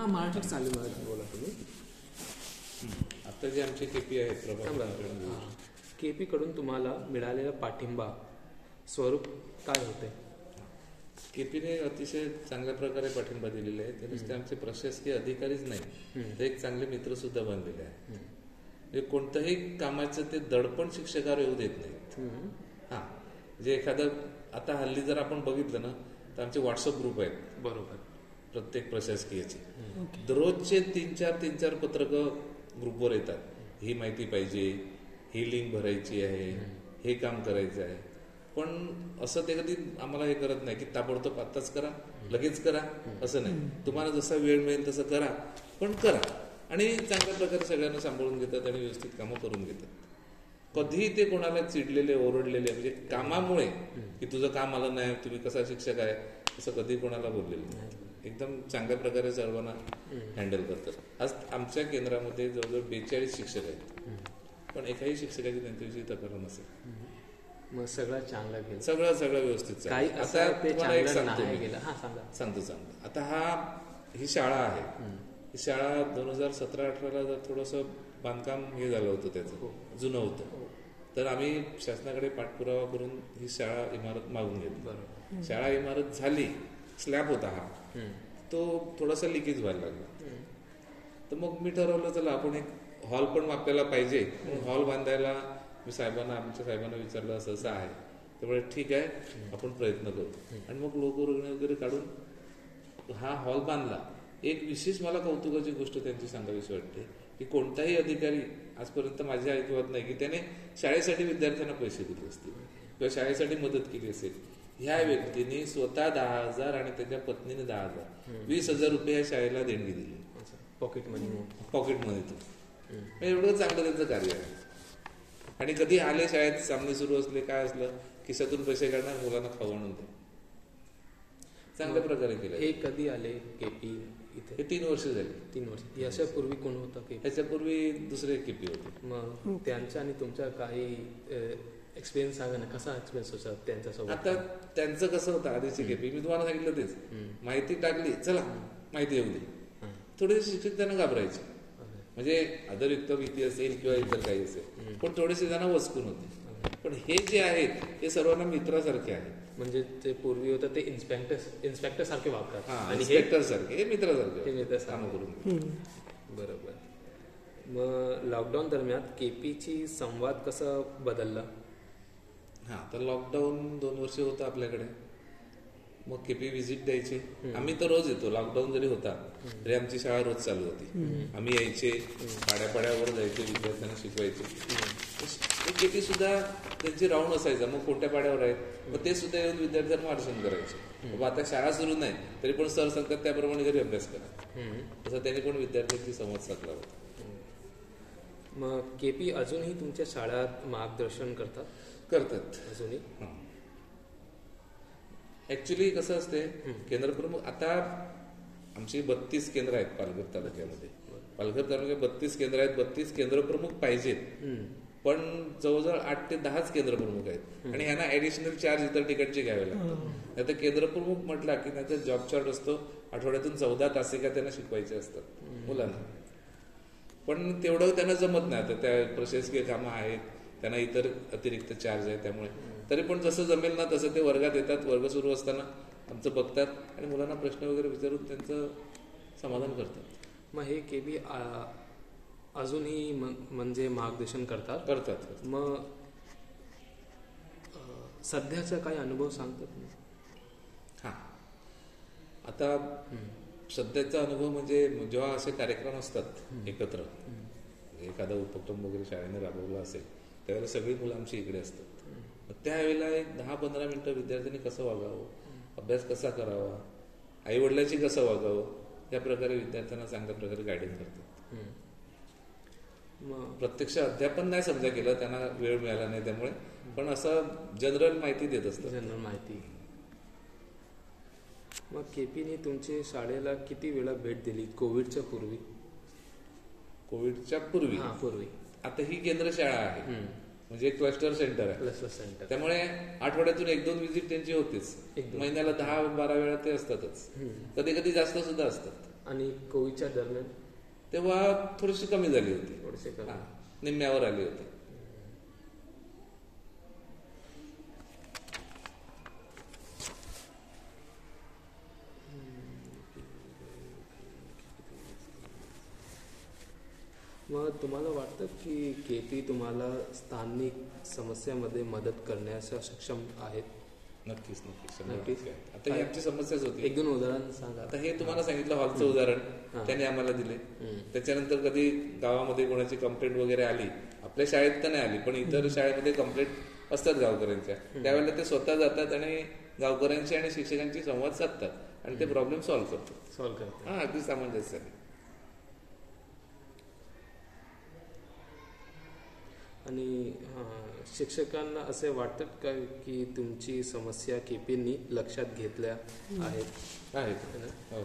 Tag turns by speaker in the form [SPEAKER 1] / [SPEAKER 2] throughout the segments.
[SPEAKER 1] महाराष्ट्रात चालू बोला तुम्ही.
[SPEAKER 2] आता जे आमचे केपी आहेत
[SPEAKER 1] केपी कडून तुम्हाला मिळालेला पाठिंबा स्वरूप काय होते?
[SPEAKER 2] केपीने अतिशय चांगल्या प्रकारे पाठिंबा दिलेला आहे. ते नुसते आमचे प्रशासकीय अधिकारीच नाही तर एक चांगले मित्र सुद्धा बनलेले आहे. म्हणजे कोणत्याही कामाचं ते दडपण शिक्षकावर येऊ देत नाहीत. हा म्हणजे एखादं आता हल्ली जर आपण बघितलं ना तर आमचे व्हॉट्सअप ग्रुप आहेत.
[SPEAKER 1] बरोबर.
[SPEAKER 2] प्रत्येक प्रशासकीयचे दररोजचे 3-4 पत्रकं ग्रुपवर येतात. ही माहिती पाहिजे, ही लिंक भरायची आहे, हे काम करायचं आहे. पण असं ते कधी आम्हाला हे करत नाही की ताबडतोब आत्ताच करा, लगेच करा, असं नाही. तुम्हाला जसा वेळ मिळेल तसं करा, पण करा. आणि चांगल्या प्रकारे सगळ्यांना सांभाळून घेतात आणि व्यवस्थित कामं करून घेतात. कधीही ते कोणाला चिडलेले, ओरडलेले म्हणजे कामामुळे की तुझं काम आलं नाही, तुम्ही कसा शिक्षक आहे, असं कधी कोणाला बोललेलं नाही. एकदम चांगल्या प्रकारे सर्वांना हँडल करतात. आज आमच्या केंद्रामध्ये जवळजवळ 42 शिक्षक आहेत, पण एकाही शिक्षकाची त्यांच्याविषयी तक्रार नसेल.
[SPEAKER 1] मग सगळं चांगलं गेलं,
[SPEAKER 2] सगळं व्यवस्थित.
[SPEAKER 1] आता तुम्हाला एक
[SPEAKER 2] सांगतो. आता ही शाळा आहे. ही शाळा 2017-18ला जर थोडंसं बांधकाम हे झालं होतं, त्याचं जुनं होतं. तर आम्ही शासनाकडे पाठपुरावा करून ही शाळा इमारत मागून घेतली. शाळा इमारत झाली, स्लॅब होता हा, तो थोडासा लिकेज व्हायला लागला. तर मग मी ठरवलं चला आपण एक हॉल पण आपल्याला पाहिजे. हॉल बांधायला मी आमच्या साहेबांना विचारलं, असं आहे. त्यामुळे ठीक आहे, आपण प्रयत्न करू. आणि मग लोकवर्गणी वगैरे काढून हा हॉल बांधला. एक विशेष मला कौतुकाची गोष्ट त्यांची सांगावीशी वाटते की कोणताही अधिकारी आजपर्यंत माझ्या ऐकवत नाही की त्याने शाळेसाठी विद्यार्थ्यांना पैसे दिले असतील किंवा शाळेसाठी मदत केली असेल. ह्या व्यक्तीने स्वतः 10,000 आणि त्याच्या पत्नीने 10,000, 20,000 रुपये ह्या शाळेला देणगी दिली
[SPEAKER 1] पॉकेट
[SPEAKER 2] मनीतून. एवढं चांगलं त्यांचं कार्य आहे. आणि कधी आले शाळेत सामने सुरू असले, काय असलं, खिशातून पैसे काढणार, मुलांना खाऊ आणून दे. चांगल्या प्रकारे केलं.
[SPEAKER 1] हे कधी आले केपी इथे?
[SPEAKER 2] हे 3 वर्ष झाली.
[SPEAKER 1] 3 वर्ष. याच्यापूर्वी कोण होता केपी?
[SPEAKER 2] याच्यापूर्वी दुसरे केपी होते.
[SPEAKER 1] मग त्यांचा आणि तुमचा काही एक्सपिरियन्स सांगा ना, कसा एक्सपिरियन्स होता त्यांच्यासोबत?
[SPEAKER 2] आता त्यांचं कसं होतं आधीचे केपी, मी तुम्हाला सांगितलं तेच, माहिती टाकली, चला माहिती येऊ दे. थोडेसे शिक्षक त्यांना घाबरायचे. म्हणजे आदरयुक्त भीती असेल किंवा इतर काही असेल, पण थोडेसे जण वचकून होते. पण हे जे आहेत ते सर्वांना मित्रासारखे आहेत.
[SPEAKER 1] म्हणजे ते पूर्वी होतं ते इन्स्पेक्टर सारखे वागतात
[SPEAKER 2] आणि इन्स्पेक्टर सारखे, हे मित्रासारखे काम करून.
[SPEAKER 1] बरोबर. मग लॉकडाऊन दरम्यान केपीची संवाद कसा बदलला?
[SPEAKER 2] तर लॉकडाऊन 2 वर्ष होतं आपल्याकडे. मग केपी व्हिजिट द्यायचे. आम्ही तर रोज येतो. लॉकडाऊन जरी होता तरी आमची शाळा रोज चालू होती. आम्ही यायचे, पाड्यावर जायचे, विद्यार्थ्यांना शिकवायचे. केपी सुद्धा त्यांची राऊंड असायचा. मग कोणत्या पाड्यावर आहेत मग ते सुद्धा येऊन विद्यार्थ्यांना मार्गदर्शन करायचे. बाबा आता शाळा सुरू नाही तरी पण सर सांगतात त्याप्रमाणे घरी अभ्यास करा, तसं त्यांनी पण विद्यार्थ्यांशी संवाद साधला होता.
[SPEAKER 1] मग केपी अजूनही तुमच्या शाळेत मार्गदर्शन करतात अजूनही?
[SPEAKER 2] ऍक्च्युली कसं असते, केंद्र प्रमुख आता आमची 32 केंद्र आहेत पालघर तालुक्यामध्ये. पालघर तालुक्यात 32 केंद्र आहेत. 32 केंद्र प्रमुख पाहिजेत, पण जवळजवळ 8 ते 10च केंद्र प्रमुख आहेत. आणि ह्यांना ऍडिशनल चार्ज इतर ठिकाणचे घ्यावे लागतात. आता केंद्र प्रमुख म्हटला की त्यांचा जॉब चार्ट असतो, आठवड्यातून 14 तासिका त्यांना शिकवायचे असतात मुलांना. पण तेवढं त्यांना जमत नाही. आता त्या प्रशासकीय कामं आहेत, त्यांना इतर अतिरिक्त चार्ज आहे. त्यामुळे तरी पण जसं जमेल ना तसं ते वर्गात येतात. वर्ग सुरू असताना आमचं बघतात आणि मुलांना प्रश्न वगैरे विचारून त्यांचं समाधान करतात.
[SPEAKER 1] मग हे केबी अजूनही म्हणजे मार्गदर्शन करतात. मग सध्याचा काही अनुभव सांगतात?
[SPEAKER 2] आता सध्याचा अनुभव म्हणजे जेव्हा असे कार्यक्रम असतात एकत्र, एखादा उपक्रम वगैरे शाळेने राबवला असेल त्यावेळेला सगळी मुलं आमची इकडे असतात. त्यावेळेला एक 10-15 मिनिटं विद्यार्थ्यांनी कसं वागावं, अभ्यास कसा करावा, आई वडिलांशी कसं वागावं, या प्रकारे विद्यार्थ्यांना चांगल्या प्रकारे गायडन्स करतात. प्रत्यक्ष अध्यापन नाही समजा केलं, त्यांना वेळ मिळाला नाही त्यामुळे, पण असं जनरल माहिती देत असतात.
[SPEAKER 1] जनरल माहिती. मग केपीने तुमच्या शाळेला किती वेळा भेट दिली कोविडच्या पूर्वी?
[SPEAKER 2] कोविडच्या पूर्वी आता ही केंद्र शाळा आहे, म्हणजे क्लस्टर सेंटर आहे. त्यामुळे आठवड्यातून 1-2 व्हिजिट त्यांची होतीच. महिन्याला 10-12 वेळा ते असतातच. कधी कधी जास्त सुद्धा असतात.
[SPEAKER 1] आणि कोविडच्या दरम्यान
[SPEAKER 2] तेव्हा थोडीशी कमी झाली होती,
[SPEAKER 1] थोडेसे कमी.
[SPEAKER 2] निम्म्यावर आली होती.
[SPEAKER 1] मग तुम्हाला वाटतं की केपी तुम्हाला स्थानिक समस्यामध्ये मदत करण्यास सक्षम आहेत?
[SPEAKER 2] नक्कीच.
[SPEAKER 1] नक्कीच.
[SPEAKER 2] आता ही आमची समस्याच होती.
[SPEAKER 1] एक दोन उदाहरण सांगा.
[SPEAKER 2] आता हे तुम्हाला सांगितलं हॉलचं उदाहरण त्याने आम्हाला दिले. त्याच्यानंतर कधी गावामध्ये कोणाची कंप्लेंट वगैरे आली, आपल्या शाळेत तर नाही आली पण इतर शाळेमध्ये कंप्लेंट असतात गावकऱ्यांच्या, त्यावेळेला ते स्वतः जातात आणि गावकऱ्यांशी आणि शिक्षकांशी संवाद साधतात आणि ते प्रॉब्लेम सॉल्व्ह करतात. हा, अगदी सामंजस्याने.
[SPEAKER 1] आणि शिक्षकांना असे वाटतं का की तुमची समस्या केपींनी लक्षात घेतल्या आहेत?
[SPEAKER 2] हो.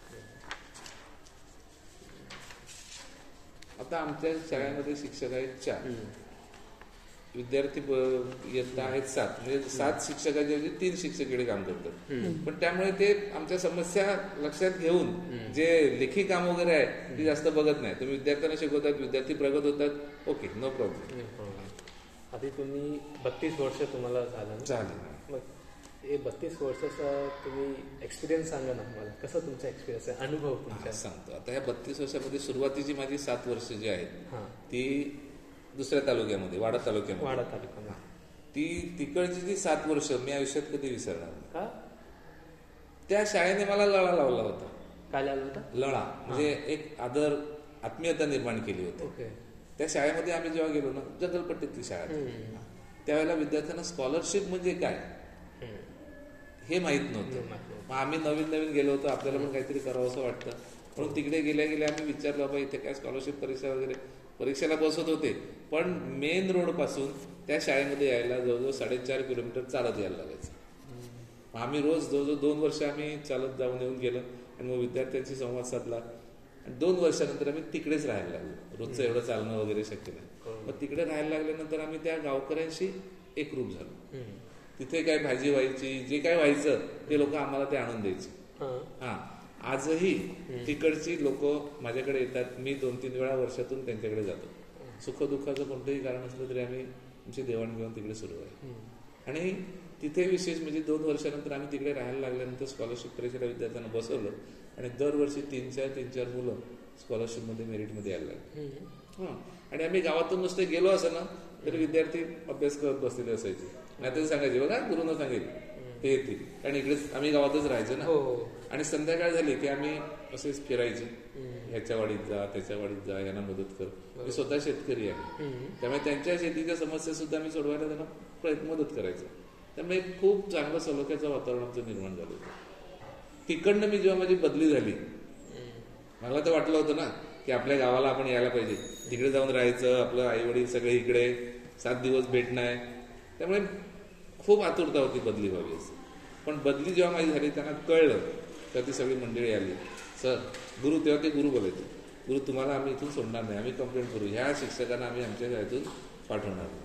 [SPEAKER 2] आता आमच्या शाळेमध्ये शिक्षक आहेत 4, विद्यार्थी येत आहेत 7, म्हणजे 7 शिक्षकांच्या ऐवजी 3 शिक्षक इकडे काम करतात. पण त्यामुळे ते आमच्या समस्या लक्षात घेऊन जे लेखी काम वगैरे आहे ती जास्त बघत नाही. तुम्ही विद्यार्थ्यांना शिकवतात, विद्यार्थी प्रगत होतात, ओके, नो प्रॉब्लेम.
[SPEAKER 1] आधी तुम्ही 32 वर्ष तुम्हाला झालं. मग हे 32 वर्षाचा तुम्ही एक्सपिरियन्स सांगा ना मला, कसा तुमचा एक्सपिरियन्स आहे, अनुभव तुमचा?
[SPEAKER 2] सांगतो. आता ह्या 32 वर्षामध्ये सुरुवातीची माझी 7 वर्ष जी आहेत ती दुसऱ्या तालुक्यामध्ये, वाडा तालुक्यामध्ये. ती तिकडची जी 7 वर्ष मी आयुष्यात कधी विसरणार नाही. त्या शाळेने मला लळा लावला होता.
[SPEAKER 1] काय लावला होता?
[SPEAKER 2] लळा म्हणजे एक आदर, आत्मीयता निर्माण केली होती. त्या शाळेमध्ये आम्ही जेव्हा गेलो ना, जगलपट्टीतली शाळा, त्यावेळेला विद्यार्थ्यांना स्कॉलरशिप म्हणजे काय हे माहित नव्हतं. मग आम्ही नवीन गेलो होतो, आपल्याला पण काहीतरी करावं असं वाटतं, म्हणून तिकडे गेल्या आम्ही विचारलं बाबा इथे काय स्कॉलरशिप परीक्षा वगैरे, परीक्षेला बसत होते पण मेन रोड पासून त्या शाळेमध्ये यायला जवळजवळ 4.5 किलोमीटर चालत यायला लागायचं. आम्ही रोज जवळजवळ 2 वर्ष आम्ही चालत जाऊन येऊन गेलो आणि मग विद्यार्थ्यांशी संवाद साधला. आणि 2 वर्षानंतर आम्ही तिकडेच राहायला लागलो. रोजचं एवढं चालणं वगैरे शक्य नाही. मग तिकडे राहायला लागल्यानंतर आम्ही त्या गावकऱ्यांशी एकरूप झालो. तिथे काय भाजी व्हायची, जे काय व्हायचं ते लोक आम्हाला ते आणून द्यायचे. आजही तिकडची लोक माझ्याकडे येतात. मी 2-3 वेळा वर्षातून त्यांच्याकडे जातो. सुखदुःखाचं कोणतंही कारण असलं तरी आमची देवाणघेवाण तिकडे सुरू आहे. आणि तिथे विशेष म्हणजे 2 वर्षानंतर आम्ही तिकडे राहायला लागल्यानंतर स्कॉलरशिप परीक्षेला विद्यार्थ्यांना बसवलं आणि दरवर्षी 3-4 मुलं स्कॉलरशिपमध्ये मेरिटमध्ये यायला लागली. आणि आम्ही गावातून नुसते गेलो असं ना तरी विद्यार्थी अभ्यास करत बसलेले असायचे. नाही तर सांगायचे बघा गुरुनं सांगेल ते येतील, कारण इकडेच आम्ही गावातच राहायचो ना. आणि संध्याकाळ झाली की आम्ही असेच फिरायचे, ह्याच्या वाडीत जा, त्याच्या वाडीत जा, यांना मदत कर. मी स्वतः शेतकरी आहे, त्यामुळे त्यांच्या शेतीच्या समस्या सुद्धा मी सोडवायला त्यांना मदत करायचो. त्यामुळे खूप चांगलं सलोख्याचं वातावरण आमचं निर्माण झालं होतं. तिकडनं मी जेव्हा माझी बदली झाली, मला तर वाटलं होतं ना की आपल्या गावाला आपण यायला पाहिजे, तिकडे जाऊन राहायचं, आपलं आई वडील सगळे इकडे, 7 दिवस भेट नाही. त्यामुळे खूप आतुरता होती बदली व्हावी असं. पण बदली जेव्हा माझी झाली त्यांना कळलं तर ती सगळी मंडळी आली. सर गुरु, तेव्हा ते गुरु बोलायचे, गुरु तुम्हाला आम्ही इथून सोडणार नाही, आम्ही कंप्लेंट करू, ह्या शिक्षकांना आम्ही आमच्या शाळेतून पाठवणार नाही.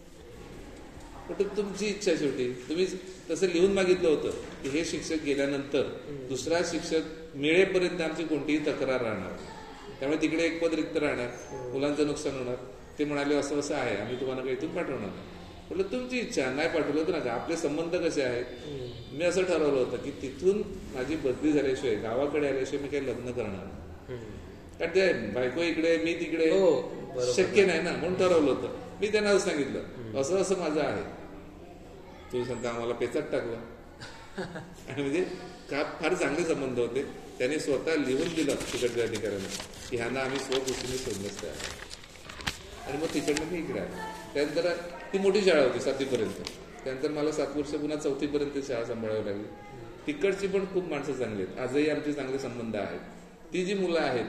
[SPEAKER 2] पण तुमची इच्छा, शेवटी तुम्ही तसं लिहून मागितलं होतं की हे शिक्षक गेल्यानंतर दुसरा शिक्षक मिळेपर्यंत आमची कोणतीही तक्रार राहणार, त्यामुळे तिकडे एक पद रिक्त राहणार, मुलांचं नुकसान होणार. ते म्हणाले असं असं आहे, आम्ही तुम्हाला काही इथून पाठवणार नाही. म्हटलं तुमची इच्छा, नाही पाठवलं तर नका. आपले संबंध कसे आहेत, मी असं ठरवलं होतं की तिथून माझी बदली झाल्याशिवाय, गावाकडे आल्याशिवाय मी काही लग्न करणार नाही. कारण ते बायको इकडे मी तिकडे शक्य नाही ना, म्हणून ठरवलं होतं. मी त्यांना असं सांगितलं असं असं माझं आहे. तुम्ही सांगता आम्हाला पेचात टाकलं. आणि म्हणजे का फार चांगले संबंध होते. त्याने स्वतः लिहून दिलं तिकडच्या अधिकाऱ्यांना की ह्यांना आम्ही स्वखुशीने सोडण्यास तयार आहे. आणि मग तिकडनं मी इकडे आलो. त्यानंतर ती मोठी शाळा होती 7वीपर्यंत. त्यानंतर मला 7 वर्ष पुन्हा 4थीपर्यंत शाळा सांभाळावी लागली. तिकडची पण खूप माणसं चांगली आहेत, आजही आमचे चांगले संबंध आहेत. ती जी मुलं आहेत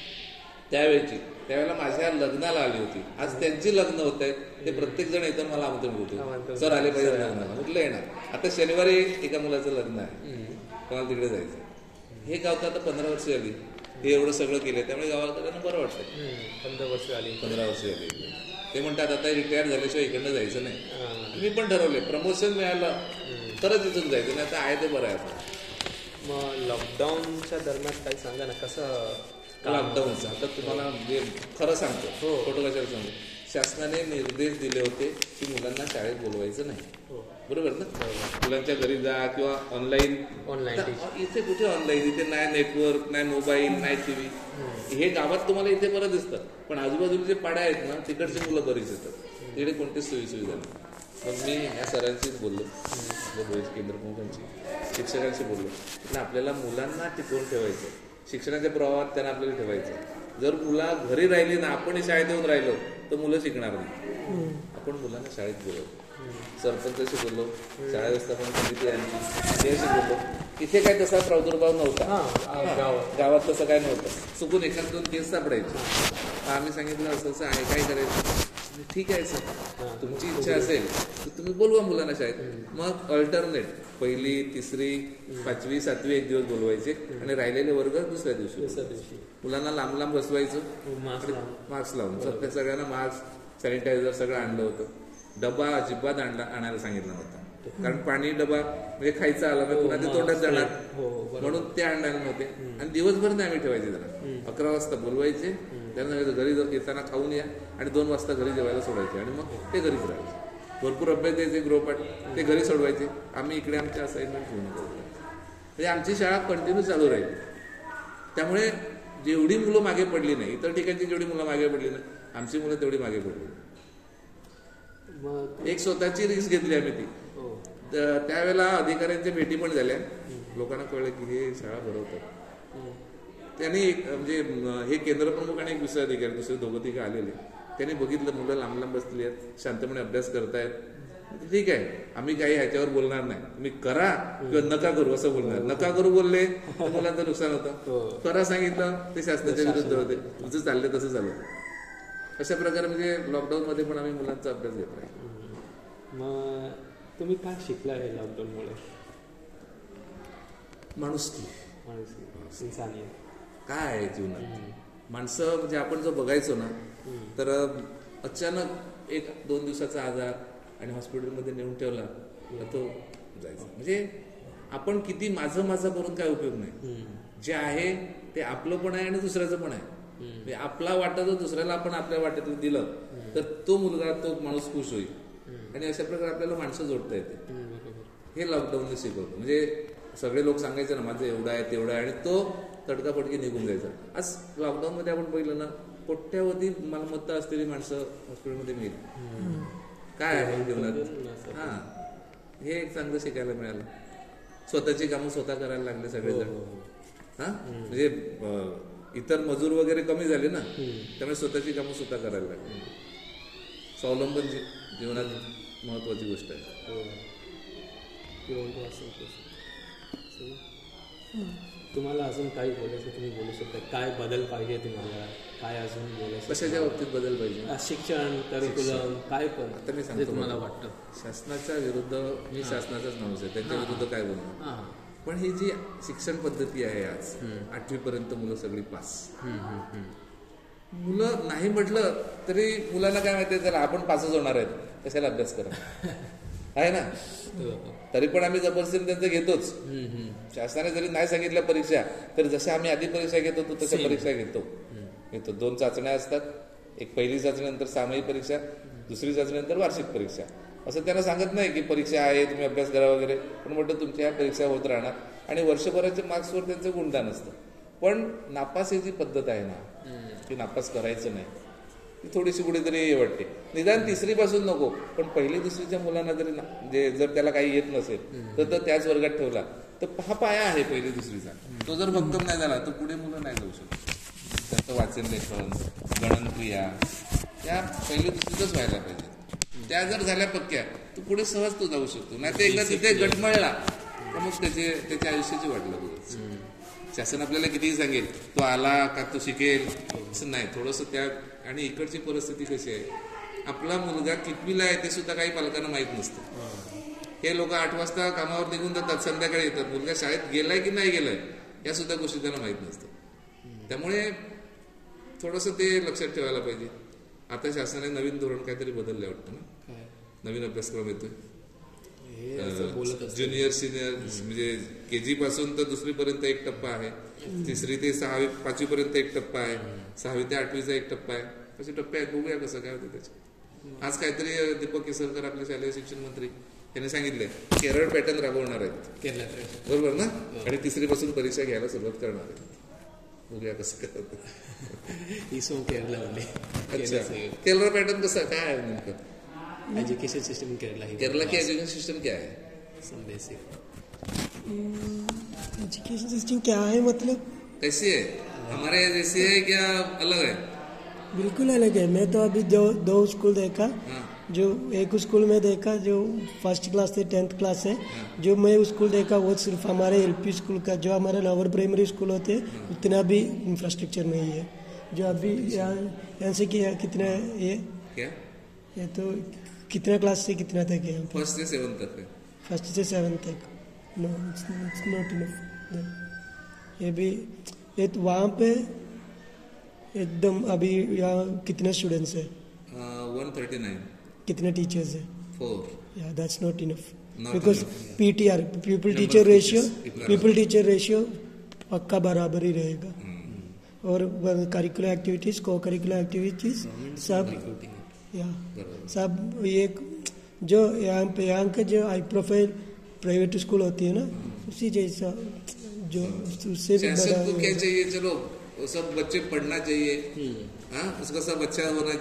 [SPEAKER 2] त्यावेळेला माझ्या लग्नाला आली होती, आज त्यांची लग्न होत आहेत. ते प्रत्येक जण येतात मला आमंत्रण होतं, सर आले पाहिजे लग्नाला. म्हटलं येणार. आता शनिवारी एका मुलाचं लग्न आहे, कोणाला तिकडे जायचं. हे गाव तर आता 15 वर्ष झाली, हे एवढं सगळं केलंय, त्यामुळे गावाला बरं वाटतंय.
[SPEAKER 1] 15 वर्ष झाली.
[SPEAKER 2] ते म्हणतात आता रिटायर झाल्याशिवाय इकडनं जायचं नाही. मी पण ठरवले प्रमोशन मिळालं तरच इथून जायचं, नाही आता आहे ते बरं आहे.
[SPEAKER 1] मग लॉकडाऊनच्या दरम्यान काही सांगा ना कसं
[SPEAKER 2] लॉकडाऊनचा आता तुम्हाला म्हणजे खरं सांगतो खोटं कशाला सांगतो शासनाने निर्देश दिले होते की मुलांना शाळेत बोलवायचं नाही बरोबर ना मुलांच्या घरी जा किंवा ऑनलाईन इथे कुठे ऑनलाईन इथे नाही नेटवर्क नाही मोबाईल नाही टीव्ही हे गावात तुम्हाला इथे बरं दिसतं पण आजूबाजूला जे पाड्या आहेत ना तिकडची मुलं बरीच येतात तिकडे कोणतीच सोयीसुविधा नाही मग मी ह्या सरांशीच बोललो केंद्र प्रमुखांशी शिक्षकांशी बोललो ना आपल्याला मुलांना टिकवून ठेवायचं शिक्षणाच्या प्रवाहात त्यांना आपल्याला ठेवायचं जर मुला घरी राहिली ना आपण शाळेत येऊन राहिलो तर मुलं शिकणार नाही आपण मुलांना शाळेत बोलवतो सरपंचाशी बोललो शाळा व्यवस्थापन समिती यांच्याशी बोललो इथे काय तसा प्रादुर्भाव नव्हता गावात तसं काय नव्हतं चुकून एखाद दोन केस सापडायचे आम्ही सांगितलं असं आहे काय करायचं ठीक आहे सर तुमची इच्छा असेल तर तुम्ही बोलवा मुलांना शाळेत मग अल्टरनेट पहिली तिसरी 5वी 7वी एक दिवस बोलवायचे आणि राहिलेले वर्ग दुसऱ्या दिवशी मुलांना लांब लांब बसवायचं मास्क लावून सगळ्यांना मास्क सॅनिटायझर सगळं आणलं होतं डबा अजिबात आणायला सांगितलं नव्हतं कारण पाणी डबा म्हणजे खायचं आलं म्हणजे पुन्हा ते तोंडात जाणार म्हणून ते आणायला नव्हते आणि दिवसभर नाही आम्ही ठेवायचे त्याला 11 वाजता बोलवायचे त्यांना घरी येताना खाऊन या आणि 2 वाजता घरी जेवायला सोडायचे आणि मग ते घरीच राहायचे भरपूर अभ्यास द्यायचे गृहपाठ ते घरी सोडवायचे आम्ही इकडे आमच्या असाइनमेंट पूर्ण करतो म्हणजे आमची शाळा कंटिन्यू चालू राहील त्यामुळे जेवढी मुलं मागे पडली नाही इतर ठिकाणची जेवढी मुलं मागे पडली नाही आमची मुलं तेवढी मागे पडली एक स्वतःची रिस्क घेतली आम्ही ती त्यावेळेला अधिकाऱ्यांच्या भेटी पण झाल्या लोकांना कळलं की हे शाळा भरवतात त्यांनी म्हणजे हे केंद्र प्रमुख आणि एक दुसरे अधिकारी दुसरे दोघं तिघं आलेले त्यांनी बघितलं मुलं लांब लांब बसलेली आहेत शांतपणे अभ्यास करतायत ठीक आहे आम्ही काही ह्याच्यावर बोलणार नाही तुम्ही करा किंवा नका करू असं बोलणार नका करू बोलले तर मुलांचं नुकसान होतं करा सांगितलं ते शासनाच्या विरुद्ध होते तुझं चाललंय तसं चाललं अशा प्रकारे म्हणजे लॉकडाऊन मध्ये पण आम्ही मुलांचा अभ्यास घेतलाय
[SPEAKER 1] मग तुम्ही काय शिकला आहे लॉकडाऊनमुळे
[SPEAKER 2] माणुसकी
[SPEAKER 1] काय
[SPEAKER 2] आहे जीवनात माणसं म्हणजे आपण जो बघायचो ना तर अचानक 1-2 दिवसाचा आजार आणि हॉस्पिटलमध्ये नेऊन ठेवला तर तो जायचा म्हणजे आपण किती माझं करून काय उपयोग नाही जे आहे ते आपलं पण आहे आणि दुसऱ्याचं पण आहे म्हणजे आपला वाटा जर दुसऱ्याला आपण आपल्या वाट्यातलं दिलं तर तो मुलगा तो माणूस खुश होईल आणि अशा प्रकारे आपल्याला माणसं जोडता येते हे लॉकडाऊनने शिकवतो म्हणजे सगळे लोक सांगायचे ना माझं एवढं आहे तेवढं आहे आणि तो तडकाफडकी निघून जायचा आज लॉकडाऊन मध्ये आपण पाहिलं ना कोट्यावधी मालमत्ता असलेली माणसं हॉस्पिटलमध्ये मिळेल काय आहे जीवनात हा हे एक चांगलं शिकायला मिळालं स्वतःची कामं स्वतः करायला लागले सगळेजण हा म्हणजे इतर मजूर वगैरे कमी झाले ना त्यामुळे स्वतःची कामं स्वतः करायला लागली स्वावलंबन जीवनात महत्वाची गोष्ट आहे
[SPEAKER 1] तुम्हाला अजून काही बोलायचं तुम्ही बोलू शकता काय बदल पाहिजे तुम्हाला काय अजून बोलायचं
[SPEAKER 2] कशाच्या बाबतीत बदल पाहिजे
[SPEAKER 1] शिक्षण करिक्युलम काय पण
[SPEAKER 2] आता मी सांगतो
[SPEAKER 1] तुम्हाला वाटतं
[SPEAKER 2] शासनाच्या विरुद्ध मी शासनाचाच माणूस आहे त्यांच्या विरुद्ध काय बोलणार पण ही जी शिक्षण पद्धती आहे आज 8वी पर्यंत मुलं सगळी पास मुलं नाही म्हटलं तरी मुलांना काय माहिती त्याला आपण पासच होणार आहेत कशाला अभ्यास करा आहे ना तरी पण आम्ही जबरदस्तीने त्यांचं घेतोच शासनाने जरी नाही सांगितल्या परीक्षा तर जशा आम्ही आधी परीक्षा घेतो तो तशा परीक्षा घेतो 2 चाचण्या असतात एक पहिली चाचणीनंतर सामायिक परीक्षा दुसरी चाचणीनंतर वार्षिक परीक्षा असं त्यांना सांगत नाही की परीक्षा आहे तुम्ही अभ्यास करा वगैरे पण म्हटलं तुमच्या ह्या परीक्षा होत राहणार आणि वर्षभराच्या मार्क्सवर त्यांचं गुणगान असतं पण नापासीची पद्धत आहे ना की नापास करायचं नाही ती थोडीशी कुठेतरी हे वाटते निदान 3री पासून नको पण 1ली 2रीच्या मुलांना जरी म्हणजे जर त्याला काही येत नसेल तर त्याच वर्गात ठेवला तर हा पाया आहे 1ली 2रीचा तो जर भक्कम नाही झाला तर पुढे मुलं नाही जाऊ शकत त्याचं वाचन लेखन गणनक्रिया त्या 1ली 2रीतच व्हायला पाहिजे त्या जर झाल्या पक्क्या तर पुढे सहज तो जाऊ शकतो नाही तर एकदा तिथे गटमळला तर मग त्याच्या आयुष्याची वाट लागू शासन आपल्याला कितीही सांगेल तो आला का तो शिकेल असं नाही थोडंसं त्या आणि इकडची परिस्थिती कशी आहे आपला मुलगा कितवीला आहे ते सुद्धा काही पालकांना माहीत नसतं हे लोक 8 वाजता कामावर निघून जातात संध्याकाळी येतात मुलगा शाळेत गेलाय की नाही गेलाय या सुद्धा गोष्टी त्यांना माहीत नसतं त्यामुळे थोडंसं ते लक्षात ठेवायला पाहिजे आता शासनाने नवीन धोरण काहीतरी बदलले वाटतं ना नवीन अभ्यासक्रम येतोय
[SPEAKER 1] हे असं बोलत असतात.
[SPEAKER 2] ज्युनियर सिनियर म्हणजे KG पासून तर 2री पर्यंत एक टप्पा आहे, 3री ते 6वी 5वी पर्यंत एक टप्पा आहे, 6वी ते 8वीचा एक टप्पा आहे, असे टप्पे आहेत. बघूया कसं काय होतं त्याचे. आज काहीतरी दीपक केसरकर आपले शालेय शिक्षण मंत्री यांनी सांगितलंय केरळ पॅटर्न राबवणार आहेत
[SPEAKER 1] केरळात,
[SPEAKER 2] बरोबर ना, आणि 3री पासून परीक्षा घ्यायला सुरुवात करणार आहेत. बघूया कसं काय होतं.
[SPEAKER 1] इसो केरला
[SPEAKER 2] अच्छा, केरळ पॅटर्न कसं काय आहे नेमकं?
[SPEAKER 1] एजुकेशन सिस्टम केरला
[SPEAKER 2] की एजुकेशन सिस्टम क्या है?
[SPEAKER 1] सम बेसिक
[SPEAKER 3] एजुकेशन सिस्टम क्या है मतलब
[SPEAKER 2] कैसी है? हमारे जैसी है क्या अलग है?
[SPEAKER 3] बिल्कुल अलग है. मैं तो अभी दो स्कूल देखा. जो एक स्कूल में देखा जो 1st क्लास से 10th क्लास है. जो मैं स्कूल देखा वो सिर्फ हमारे LP स्कूल का, जो हमारे लोअर प्राइमरी स्कूल होते हैं उतना भी इंफ्रास्ट्रक्चर नहीं है. जो अभी यहाँ से कितना ये
[SPEAKER 2] क्या
[SPEAKER 3] ये तो कितना क्लास से कितना तक है?
[SPEAKER 2] 1st से 7th तक है.
[SPEAKER 3] 1st से 7th तक. No it's not enough. ये भी वहाँ पे एकदम अभी यहाँ कितने स्टूडेंट्स है?
[SPEAKER 2] 139.
[SPEAKER 3] कितने टीचर्स है?
[SPEAKER 2] 4.
[SPEAKER 3] Yeah, that's not enough.
[SPEAKER 2] Not
[SPEAKER 3] Because
[SPEAKER 2] enough, yeah.
[SPEAKER 3] PTR, pupil teacher ratio पक्का बराबर ही रहेगा. और curricular activities, co curricular activities सब सब ये जो यहाँ के जो हाई प्रोफाइल प्राइवेट स्कूल होती है ना, उसी जैसा जो उससे भी बड़ा.
[SPEAKER 2] क्या चाहिए? चलो सब बच्चे पढ़ना चाहिए, हाँ, उसका सब अच्छा होना